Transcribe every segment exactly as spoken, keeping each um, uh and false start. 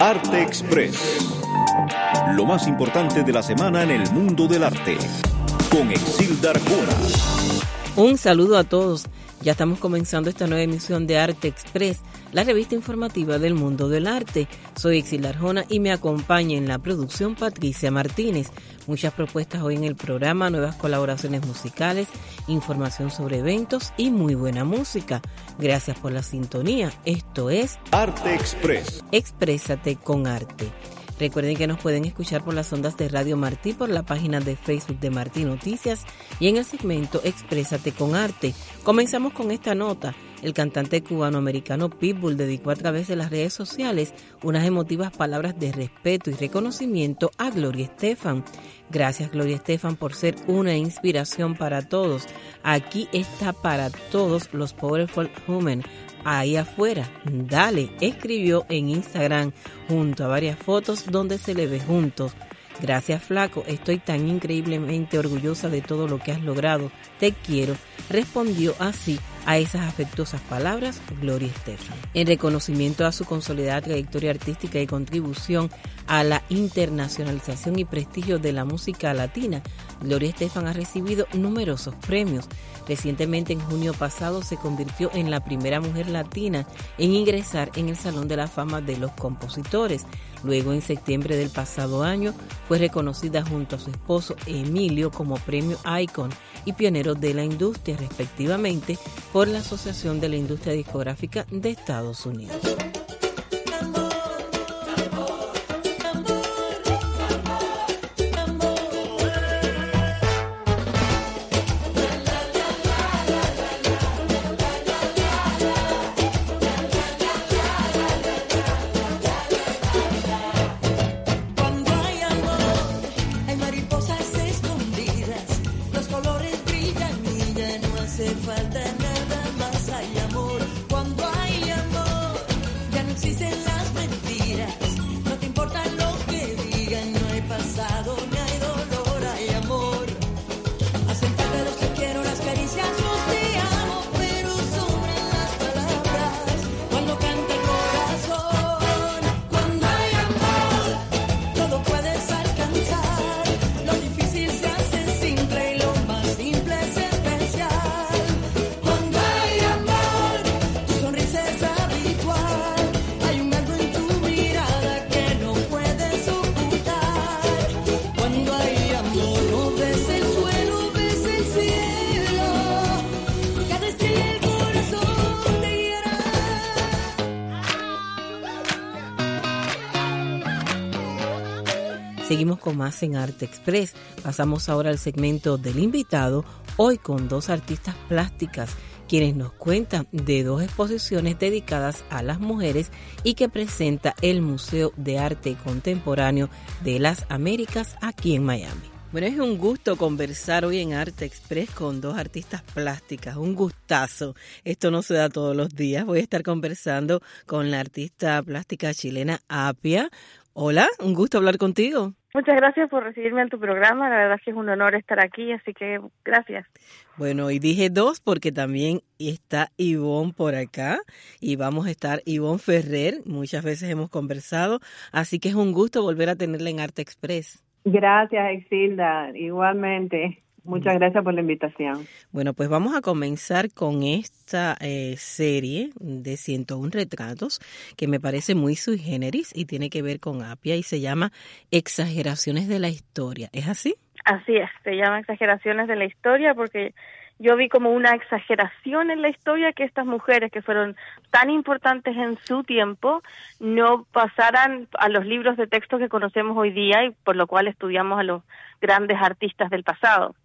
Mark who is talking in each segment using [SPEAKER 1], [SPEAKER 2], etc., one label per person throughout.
[SPEAKER 1] Arte Express. Lo más importante de la semana en el mundo del arte. Con Exilda Arjona.
[SPEAKER 2] Un saludo a todos. Ya estamos comenzando esta nueva emisión de Arte Express, la revista informativa del mundo del arte. Soy Exilda Arjona y me acompaña en la producción Patricia Martínez. Muchas propuestas hoy en el programa, nuevas colaboraciones musicales, información sobre eventos y muy buena música. Gracias por la sintonía. Esto es
[SPEAKER 1] Arte Express.
[SPEAKER 2] Exprésate con arte. Recuerden que nos pueden escuchar por las ondas de Radio Martí, por la página de Facebook de Martí Noticias y en el segmento Exprésate con Arte. Comenzamos con esta nota. El cantante cubano-americano Pitbull dedicó a través de las redes sociales unas emotivas palabras de respeto y reconocimiento a Gloria Estefan. Gracias, Gloria Estefan, por ser una inspiración para todos. Aquí está para todos los Powerful Women. Ahí afuera, dale, escribió en Instagram junto a varias fotos donde se le ve juntos. Gracias, flaco, estoy tan increíblemente orgullosa de todo lo que has logrado. Te quiero, respondió así a esas afectuosas palabras Gloria Estefan. En reconocimiento a su consolidada trayectoria artística y contribución a la internacionalización y prestigio de la música latina, Gloria Estefan ha recibido numerosos premios. Recientemente, en junio pasado, se convirtió en la primera mujer latina en ingresar en el Salón de la Fama de los Compositores. Luego, en septiembre del pasado año, fue reconocida junto a su esposo Emilio como Premio Icon y Pionero de la Industria, respectivamente, por la Asociación de la Industria Discográfica de Estados Unidos. Seguimos con más en Arte Express. Pasamos ahora al segmento del invitado, hoy con dos artistas plásticas, quienes nos cuentan de dos exposiciones dedicadas a las mujeres y que presenta el Museo de Arte Contemporáneo de las Américas aquí en Miami. Bueno, es un gusto conversar hoy en Arte Express con dos artistas plásticas, un gustazo. Esto no se da todos los días. Voy a estar conversando con la artista plástica chilena Apia. Hola, un gusto hablar contigo.
[SPEAKER 3] Muchas gracias por recibirme en tu programa, la verdad es que es un honor estar aquí, así que gracias.
[SPEAKER 2] Bueno, y dije dos porque también está Ivonne por acá y vamos a estar Ivonne Ferrer, muchas veces hemos conversado, así que es un gusto volver a tenerla en Arte Express.
[SPEAKER 4] Gracias, Exilda, igualmente. Muchas gracias por la invitación.
[SPEAKER 2] Bueno, pues vamos a comenzar con esta eh, serie de ciento uno retratos que me parece muy sui generis y tiene que ver con Apia y se llama Exageraciones de la Historia. ¿Es así?
[SPEAKER 3] Así es, se llama Exageraciones de la Historia porque yo vi como una exageración en la historia que estas mujeres que fueron tan importantes en su tiempo no pasaran a los libros de texto que conocemos hoy día y por lo cual estudiamos a los grandes artistas del pasado.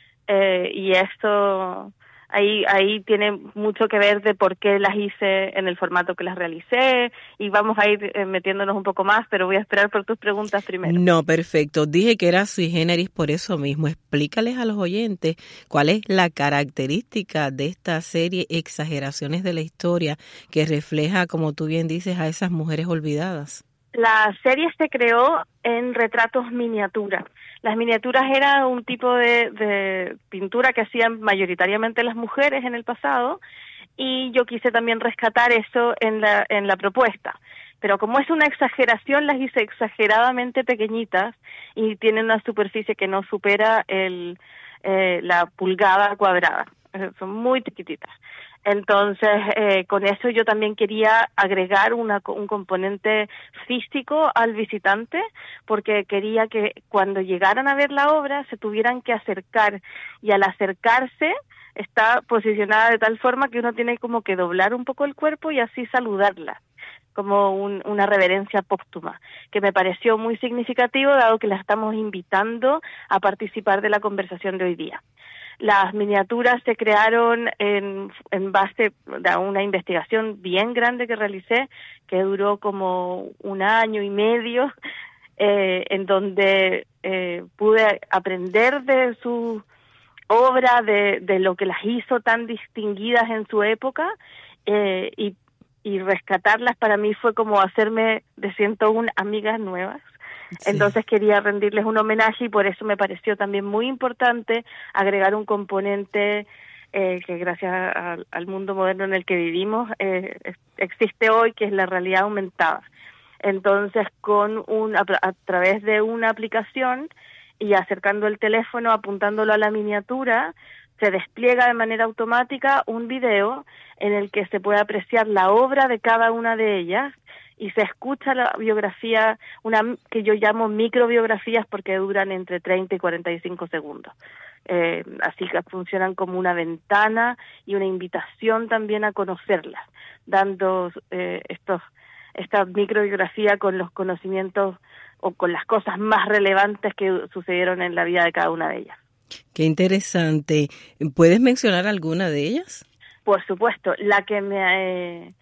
[SPEAKER 3] Eh, y esto ahí ahí tiene mucho que ver de por qué las hice en el formato que las realicé y vamos a ir eh, metiéndonos un poco más, pero voy a esperar por tus preguntas primero.
[SPEAKER 2] No, perfecto. Dije que era sui generis por eso mismo. Explícales a los oyentes cuál es la característica de esta serie Exageraciones de la Historia que refleja, como tú bien dices, a esas mujeres olvidadas.
[SPEAKER 3] La serie se creó en retratos miniatura. Las miniaturas eran un tipo de, de pintura que hacían mayoritariamente las mujeres en el pasado y yo quise también rescatar eso en la, en la propuesta. pero como es una exageración, las hice exageradamente pequeñitas y tienen una superficie que no supera el eh, la pulgada cuadrada, eh, son muy chiquititas. Entonces, eh, con eso yo también quería agregar una, un componente físico al visitante, porque quería que cuando llegaran a ver la obra se tuvieran que acercar, y al acercarse está posicionada de tal forma que uno tiene como que doblar un poco el cuerpo y así saludarla, como un, una reverencia póstuma, que me pareció muy significativo dado que la estamos invitando a participar de la conversación de hoy día. Las miniaturas se crearon en, en base a una investigación bien grande que realicé, que duró como un año y medio, eh, en donde eh, pude aprender de su obra, de, de lo que las hizo tan distinguidas en su época, eh, y, y rescatarlas para mí fue como hacerme de ciento una amigas nuevas. Sí. Entonces quería rendirles un homenaje y por eso me pareció también muy importante agregar un componente eh, que gracias a, al mundo moderno en el que vivimos eh, existe hoy, que es la realidad aumentada. Entonces, con un, a, a través de una aplicación y acercando el teléfono, apuntándolo a la miniatura, se despliega de manera automática un video en el que se puede apreciar la obra de cada una de ellas y se escucha la biografía, una que yo llamo microbiografías porque duran entre treinta y cuarenta y cinco segundos. Eh, así que funcionan como una ventana y una invitación también a conocerlas, dando eh, estos esta microbiografía con los conocimientos o con las cosas más relevantes que sucedieron en la vida de cada una de ellas.
[SPEAKER 2] Qué interesante. ¿Puedes mencionar alguna de ellas?
[SPEAKER 3] Por supuesto. La que me eh,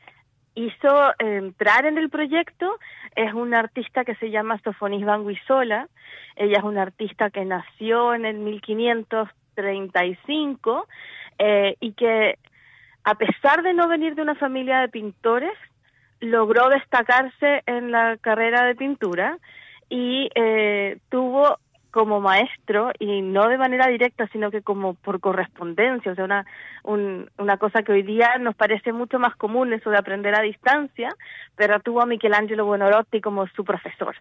[SPEAKER 3] hizo entrar en el proyecto es una artista que se llama Sofonis Banguisola. Ella es una artista que nació en el mil quinientos treinta y cinco eh, y que, a pesar de no venir de una familia de pintores, logró destacarse en la carrera de pintura y eh, tuvo como maestro, y no de manera directa, sino que como por correspondencia, o sea, una un, una cosa que hoy día nos parece mucho más común, eso de aprender a distancia, pero tuvo a Michelangelo Buonarroti como su profesor.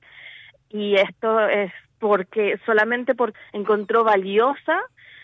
[SPEAKER 3] Y esto es porque solamente por encontró valiosa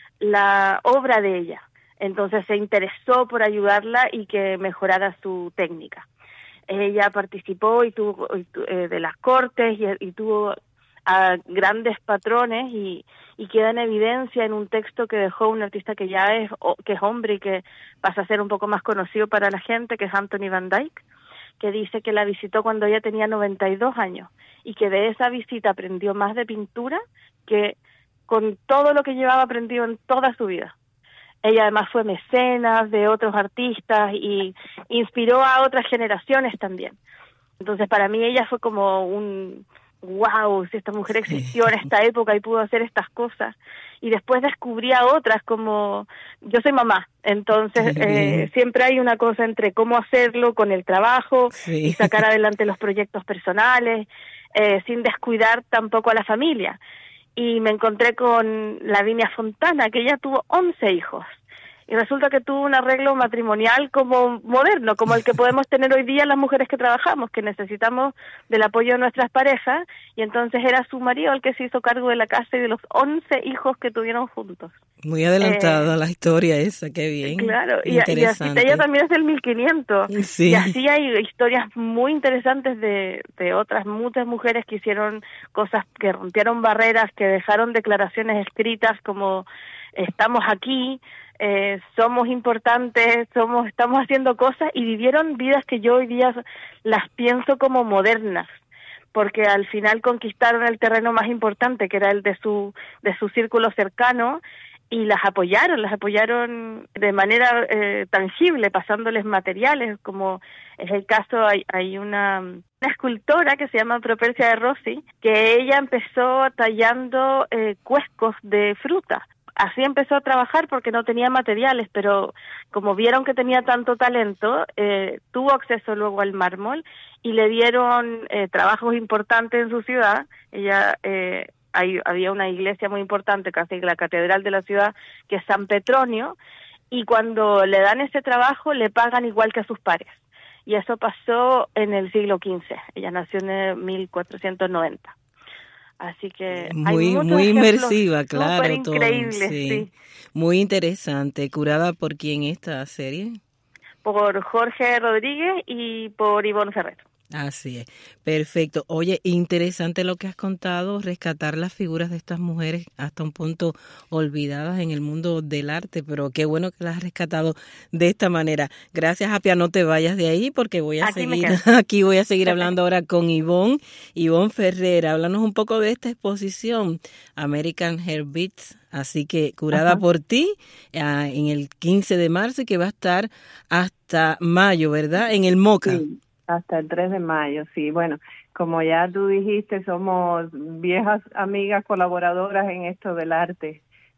[SPEAKER 3] la obra de ella, entonces se interesó por ayudarla y que mejorara su técnica. Ella participó y tuvo y, eh, de las cortes y, y tuvo a grandes patrones y, y queda en evidencia en un texto que dejó un artista que ya es que es hombre y que pasa a ser un poco más conocido para la gente, que es Anthony Van Dyck, que dice que la visitó cuando ella tenía noventa y dos años y que de esa visita aprendió más de pintura que con todo lo que llevaba aprendido en toda su vida. Ella además fue mecenas de otros artistas y inspiró a otras generaciones también. Entonces para mí ella fue como un wow, si esta mujer existió en esta época y pudo hacer estas cosas. Y después descubrí a otras, como yo soy mamá, entonces eh, siempre hay una cosa entre cómo hacerlo con el trabajo sí. y sacar adelante los proyectos personales, eh, sin descuidar tampoco a la familia. Y me encontré con Lavinia Fontana, que ella tuvo once hijos. Y resulta que tuvo un arreglo matrimonial como moderno, como el que podemos tener hoy día las mujeres que trabajamos, que necesitamos del apoyo de nuestras parejas, y entonces era su marido el que se hizo cargo de la casa y de los once hijos que tuvieron juntos.
[SPEAKER 2] Muy adelantada eh, la historia esa, qué bien.
[SPEAKER 3] Claro, y, y así ella también es del mil quinientos, sí. y así hay historias muy interesantes de, de otras muchas mujeres que hicieron cosas, que rompieron barreras, que dejaron declaraciones escritas como estamos aquí, Eh, somos importantes, somos, estamos haciendo cosas, y vivieron vidas que yo hoy día las pienso como modernas, porque al final conquistaron el terreno más importante, que era el de su de su círculo cercano, y las apoyaron, las apoyaron de manera eh, tangible, pasándoles materiales, como es el caso, hay, hay una, una escultora que se llama Propercia de Rossi, que ella empezó tallando eh, cuescos de fruta. Así empezó a trabajar porque no tenía materiales, pero como vieron que tenía tanto talento, eh, tuvo acceso luego al mármol y le dieron eh, trabajos importantes en su ciudad. Ella eh, hay, había una iglesia muy importante, casi la catedral de la ciudad, que es San Petronio, y cuando le dan ese trabajo le pagan igual que a sus pares. y eso pasó en el siglo quince. Ella nació en mil cuatrocientos noventa. Así que
[SPEAKER 2] muy,
[SPEAKER 3] hay muchos
[SPEAKER 2] muy
[SPEAKER 3] ejemplos
[SPEAKER 2] inmersiva, claro,
[SPEAKER 3] súper increíbles,
[SPEAKER 2] sí.
[SPEAKER 3] sí.
[SPEAKER 2] Muy interesante. ¿Curada por quién esta serie?
[SPEAKER 3] Por Jorge Rodríguez y por Ivonne Ferrer.
[SPEAKER 2] Así es, perfecto. Oye, interesante lo que has contado, rescatar las figuras de estas mujeres hasta un punto olvidadas en el mundo del arte, pero qué bueno que las has rescatado de esta manera. Gracias, Apia, no te vayas de ahí porque voy a
[SPEAKER 3] Aquí
[SPEAKER 2] seguir, aquí voy a seguir hablando ahora con Ivonne, Ivonne Ferrer. Háblanos un poco de esta exposición, American Hair Beats, así que curada Ajá. por ti, uh, en el quince de marzo y que va a estar hasta mayo, ¿verdad? En el MoCA.
[SPEAKER 4] Sí. Hasta el tres de mayo, sí. Bueno, como ya tú dijiste, somos viejas amigas colaboradoras en esto del arte.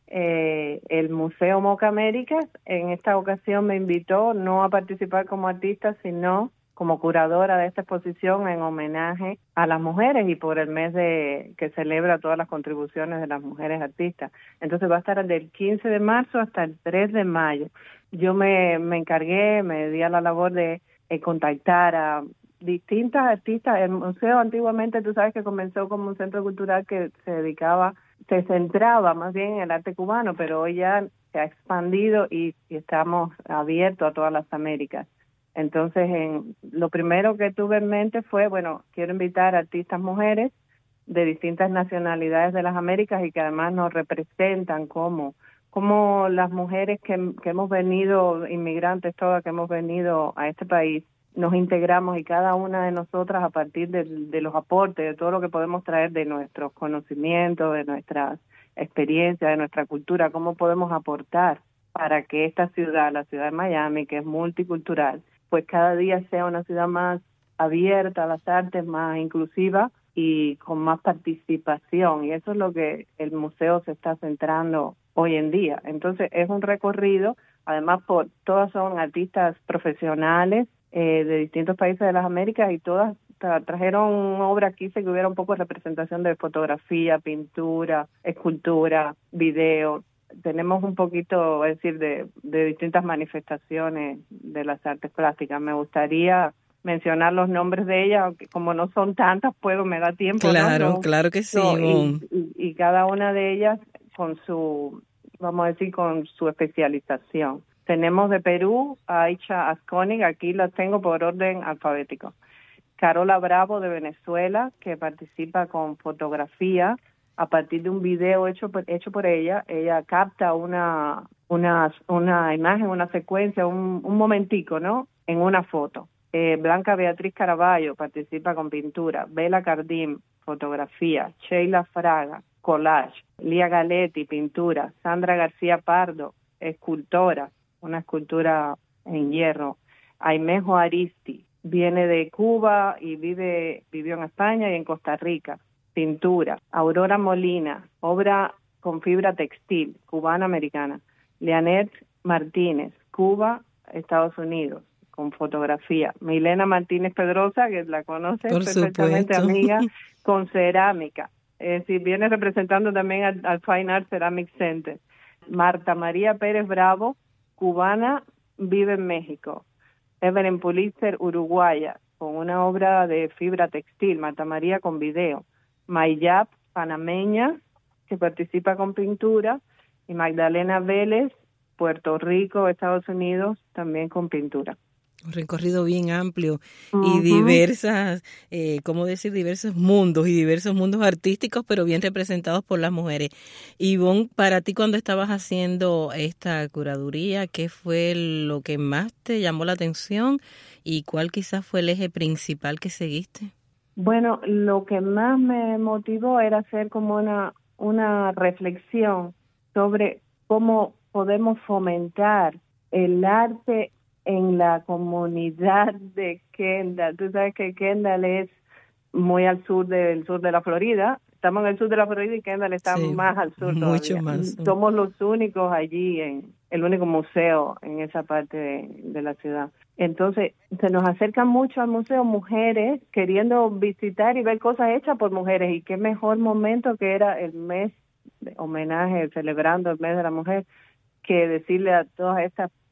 [SPEAKER 4] Eh, el Museo MoCA Américas en esta ocasión me invitó no a participar como artista, sino como curadora de esta exposición en homenaje a las mujeres y por el mes de que celebra todas las contribuciones de las mujeres artistas. Entonces va a estar del quince de marzo hasta el tres de mayo. Yo me, me encargué, me di a la labor de Eh, contactar a distintas artistas. El museo antiguamente, tú sabes que comenzó como un centro cultural que se dedicaba, se centraba más bien en el arte cubano, pero hoy ya se ha expandido y, y estamos abiertos a todas las Américas. Entonces, en, lo primero que tuve en mente fue, bueno, quiero invitar a artistas mujeres de distintas nacionalidades de las Américas y que además nos representan como como las mujeres que, que hemos venido, inmigrantes todas que hemos venido a este país, nos integramos y cada una de nosotras a partir de, de los aportes, de todo lo que podemos traer de nuestros conocimientos, de nuestras experiencias, de nuestra cultura, cómo podemos aportar para que esta ciudad, la ciudad de Miami, que es multicultural, pues cada día sea una ciudad más abierta a las artes, más inclusiva y con más participación. Y eso es lo que el museo se está centrando hoy en día. Entonces es un recorrido, además por todas son artistas profesionales eh, de distintos países de las Américas y todas tra- trajeron obra aquí, se que hubiera un poco de representación de fotografía, pintura, escultura, video. Tenemos un poquito, es decir, de, de distintas manifestaciones de las artes plásticas. Me gustaría mencionar los nombres de ellas, aunque como no son tantas, puedo, me da tiempo.
[SPEAKER 2] Claro,
[SPEAKER 4] ¿no?
[SPEAKER 2] claro que sí.
[SPEAKER 4] No, y, y, y cada una de ellas con su, vamos a decir, con su especialización. Tenemos de Perú a Aicha Asconig, aquí las tengo por orden alfabético. Carola Bravo de Venezuela, que participa con fotografía a partir de un video hecho por, hecho por ella. Ella capta una una una imagen, una secuencia, un, un momentico, ¿no? En una foto. Eh, Blanca Beatriz Caraballo participa con pintura. Bela Cardim, fotografía. Sheila Fraga, collage. Lía Galetti, pintura. Sandra García Pardo, escultora, una escultura en hierro. Aimejo Aristi, viene de Cuba y vive vivió en España y en Costa Rica, pintura. Aurora Molina, obra con fibra textil, cubana-americana. Leanet Martínez, Cuba, Estados Unidos, con fotografía. Milena Martínez Pedrosa, que la conoces
[SPEAKER 2] Por
[SPEAKER 4] perfectamente,
[SPEAKER 2] supuesto.
[SPEAKER 4] amiga, con cerámica. Es decir, viene representando también al, al Fine Art Ceramic Center. Marta María Pérez Bravo, cubana, vive en México. Evelyn Pulitzer, uruguaya, con una obra de fibra textil. Marta María con video. Mayap, panameña, que participa con pintura. Y Magdalena Vélez, Puerto Rico, Estados Unidos, también con pintura.
[SPEAKER 2] Un recorrido bien amplio y
[SPEAKER 4] Uh-huh.
[SPEAKER 2] diversas, eh, ¿cómo decir? Diversos mundos y diversos mundos artísticos, pero bien representados por las mujeres. Ivonne, para ti cuando estabas haciendo esta curaduría, ¿qué fue lo que más te llamó la atención y cuál quizás fue el eje principal que seguiste?
[SPEAKER 4] Bueno, lo que más me motivó era hacer como una, una reflexión sobre cómo podemos fomentar el arte en la comunidad de Kendall. Tú sabes que Kendall es muy al sur del sur de la Florida. Estamos en el sur de la Florida y Kendall está
[SPEAKER 2] Sí,
[SPEAKER 4] más al sur
[SPEAKER 2] mucho
[SPEAKER 4] todavía.
[SPEAKER 2] más.
[SPEAKER 4] Somos los únicos allí, en el único museo en esa parte de, de la ciudad. Entonces, se nos acercan mucho al museo mujeres queriendo visitar y ver cosas hechas por mujeres. Y qué mejor momento que era el mes de homenaje, celebrando el mes de la mujer, que decirle a todas estas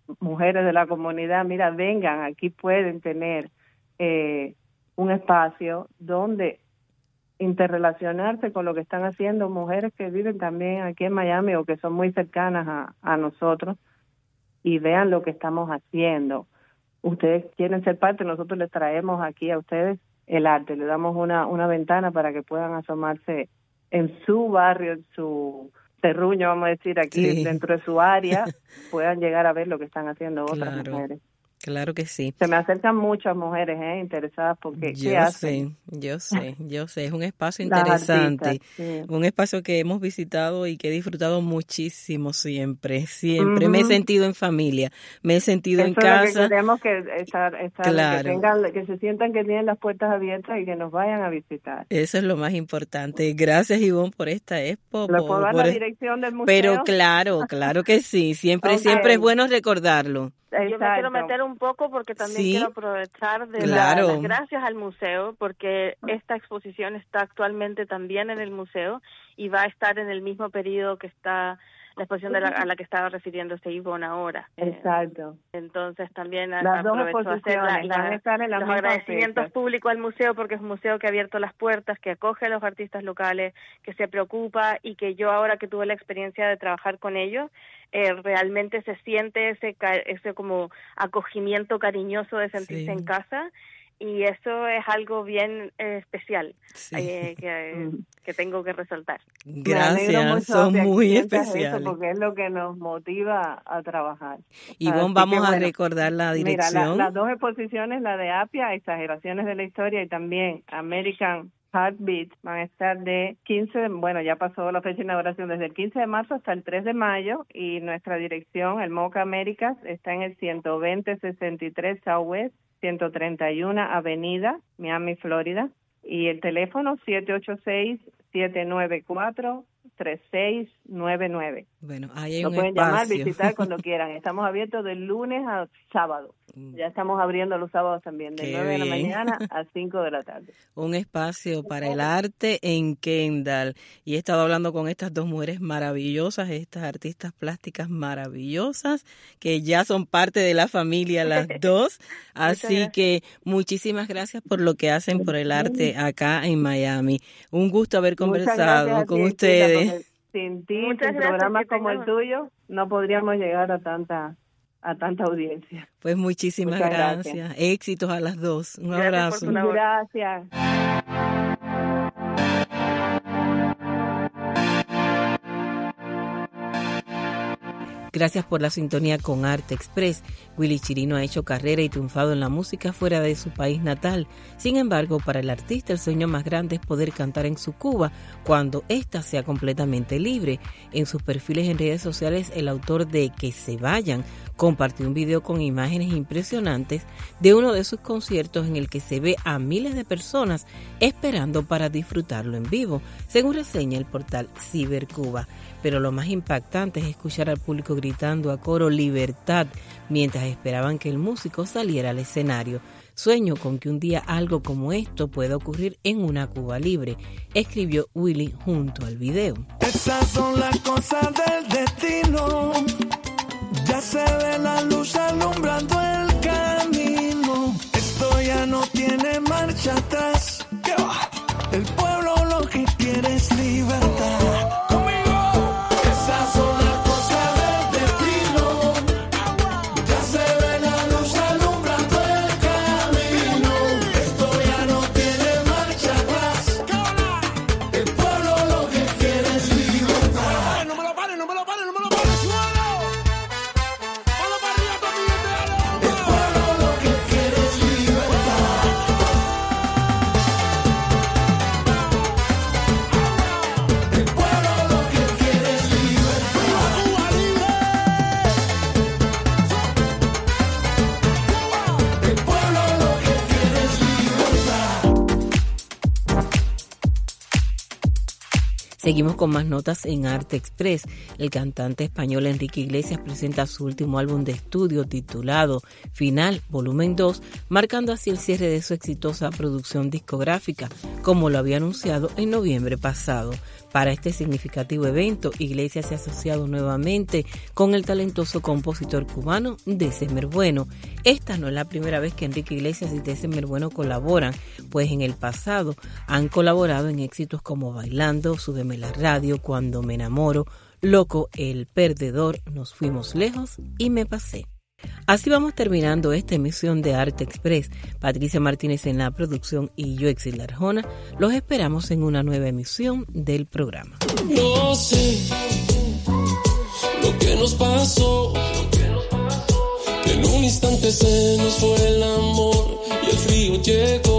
[SPEAKER 4] mujeres de la comunidad, mira, vengan, aquí pueden tener eh, un espacio donde interrelacionarse con lo que están haciendo mujeres que viven también aquí en Miami o que son muy cercanas a, a nosotros, y vean lo que estamos haciendo. Ustedes quieren ser parte, nosotros les traemos aquí a ustedes el arte, le damos una, una ventana para que puedan asomarse en su barrio, en su terruño, vamos a decir, aquí sí, dentro de su área, puedan llegar a ver lo que están haciendo otras
[SPEAKER 2] claro.
[SPEAKER 4] mujeres.
[SPEAKER 2] Claro que sí.
[SPEAKER 4] Se me acercan muchas mujeres eh, interesadas porque
[SPEAKER 2] yo
[SPEAKER 4] ¿qué hacen?
[SPEAKER 2] sé, yo sé, yo sé. Es un espacio interesante,
[SPEAKER 4] artistas, sí.
[SPEAKER 2] un espacio que hemos visitado y que he disfrutado muchísimo siempre, siempre.
[SPEAKER 4] Uh-huh.
[SPEAKER 2] Me he sentido en familia, me he sentido
[SPEAKER 4] Eso
[SPEAKER 2] en
[SPEAKER 4] es
[SPEAKER 2] casa.
[SPEAKER 4] Lo que queremos que estar, estar
[SPEAKER 2] claro.
[SPEAKER 4] que, tengan, que se sientan que tienen las puertas abiertas y que nos vayan a visitar.
[SPEAKER 2] Eso es lo más importante. Gracias, Ivonne, por esta expo.
[SPEAKER 4] ¿Le
[SPEAKER 2] por,
[SPEAKER 4] puedo dar
[SPEAKER 2] por
[SPEAKER 4] la
[SPEAKER 2] el...
[SPEAKER 4] dirección del museo?
[SPEAKER 2] Pero claro, claro que sí. Siempre, okay. siempre es bueno recordarlo.
[SPEAKER 3] Exacto. Yo me quiero meter un poco porque también
[SPEAKER 2] sí,
[SPEAKER 3] quiero aprovechar de
[SPEAKER 2] claro.
[SPEAKER 3] dar las gracias al museo, porque esta exposición está actualmente también en el museo y va a estar en el mismo periodo que está la exposición de la, a la que estaba refiriéndose Ivonne ahora.
[SPEAKER 4] Exacto.
[SPEAKER 3] Eh, entonces también
[SPEAKER 4] las
[SPEAKER 3] aprovecho a hacer la, la,
[SPEAKER 4] la
[SPEAKER 3] los agradecimientos públicos al museo, porque es un museo que ha abierto las puertas, que acoge a los artistas locales, que se preocupa, y que yo ahora que tuve la experiencia de trabajar con ellos, eh, realmente se siente ese ese como acogimiento cariñoso de sentirse sí. en casa. Y eso es algo bien eh, especial sí. eh, que, que tengo que resaltar.
[SPEAKER 2] Gracias, son muy especiales.
[SPEAKER 4] Eso porque es lo que nos motiva a trabajar.
[SPEAKER 2] Ivonne, vamos que, a bueno, recordar la dirección.
[SPEAKER 4] Mira, la, las dos exposiciones, la de Apia, Exageraciones de la Historia, y también American Heartbeat, van a estar de quince, bueno, ya pasó la fecha de inauguración, desde el quince de marzo hasta el tres de mayo, y nuestra dirección, el MoCA Américas, está en el ciento veinte sesenta y tres Southwest, ciento treinta y uno Avenida, Miami, Florida, y el teléfono siete ocho seis, siete nueve cuatro, tres seis nueve nueve.
[SPEAKER 2] Bueno, ahí hay
[SPEAKER 4] Lo
[SPEAKER 2] un
[SPEAKER 4] pueden
[SPEAKER 2] espacio.
[SPEAKER 4] llamar, visitar cuando quieran. Estamos abiertos de lunes a sábado. Ya estamos abriendo los sábados también, de Qué nueve bien. de la mañana a cinco de la tarde.
[SPEAKER 2] Un espacio para el arte en Kendall. Y he estado hablando con estas dos mujeres maravillosas, estas artistas plásticas maravillosas, que ya son parte de la familia las dos. Así que muchísimas gracias por lo que hacen por el arte acá en Miami. Un gusto haber conversado con ti, ustedes.
[SPEAKER 4] Sin ti, sin programas como el tuyo, no podríamos llegar a tanta a tanta audiencia.
[SPEAKER 2] Pues muchísimas gracias. gracias. Éxitos a las dos. Un
[SPEAKER 3] gracias
[SPEAKER 2] abrazo.
[SPEAKER 4] Gracias.
[SPEAKER 2] Gracias por la sintonía con Arte Express. Willy Chirino ha hecho carrera y triunfado en la música fuera de su país natal. Sin embargo, para el artista el sueño más grande es poder cantar en su Cuba cuando ésta sea completamente libre. En sus perfiles en redes sociales, el autor de Que se vayan compartió un video con imágenes impresionantes de uno de sus conciertos en el que se ve a miles de personas esperando para disfrutarlo en vivo, según reseña el portal Cibercuba. Pero lo más impactante es escuchar al público gritando a coro "libertad" mientras esperaban que el músico saliera al escenario. Sueño con que un día algo como esto pueda ocurrir en una Cuba libre, escribió Willy junto al video.
[SPEAKER 5] Esas son las cosas del destino. Ya se ve la luz alumbrando el camino. Esto ya no tiene marcha atrás. ¿Qué va? El pueblo lo que quiere es libertad.
[SPEAKER 2] Seguimos con más notas en Arte Express. El cantante español Enrique Iglesias presenta su último álbum de estudio titulado Final, volumen dos, marcando así el cierre de su exitosa producción discográfica, como lo había anunciado en noviembre pasado. Para este significativo evento, Iglesias se ha asociado nuevamente con el talentoso compositor cubano December Bueno. Esta no es la primera vez que Enrique Iglesias y December Bueno colaboran, pues en el pasado han colaborado en éxitos como Bailando, Súbeme la radio, Cuando me enamoro, Loco, El perdedor, Nos fuimos lejos y Me pasé. Así vamos terminando esta emisión de Arte Express. Patricia Martínez en la producción y yo, Exilda Arjona, los esperamos en una nueva emisión del programa.
[SPEAKER 6] No sé lo que nos pasó, que en un instante se nos fue el amor y el frío llegó.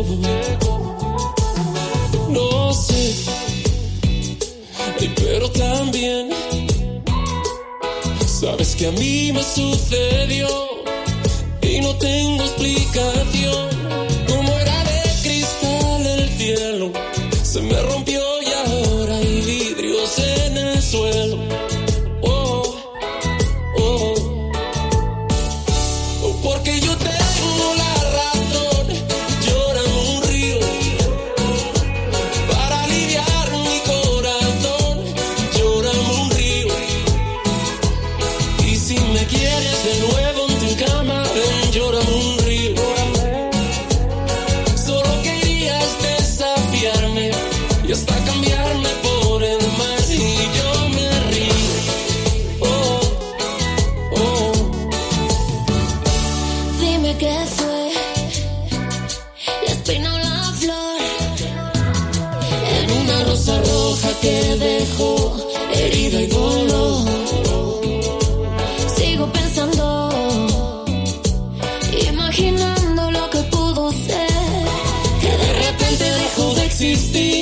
[SPEAKER 6] No sé, pero también sabes que a mí me sucedió y no tengo explicación. Como era de cristal el cielo, se me rompió y ahora hay vidrios en el suelo. Oh, oh, oh, porque yo tengo la razón, llora un río para aliviar mi corazón, llora un río. Y si me quieres de nuevo en tu cama, ven, llora un río. Solo querías desafiarme y hasta cambiarme por el mar y yo me río. Oh, oh.
[SPEAKER 7] Dime qué fue, la espina o la flor, en una rosa roja que dejó herida y dolor. Sigo pensando, imaginando lo que pudo ser, que de repente dejó de existir.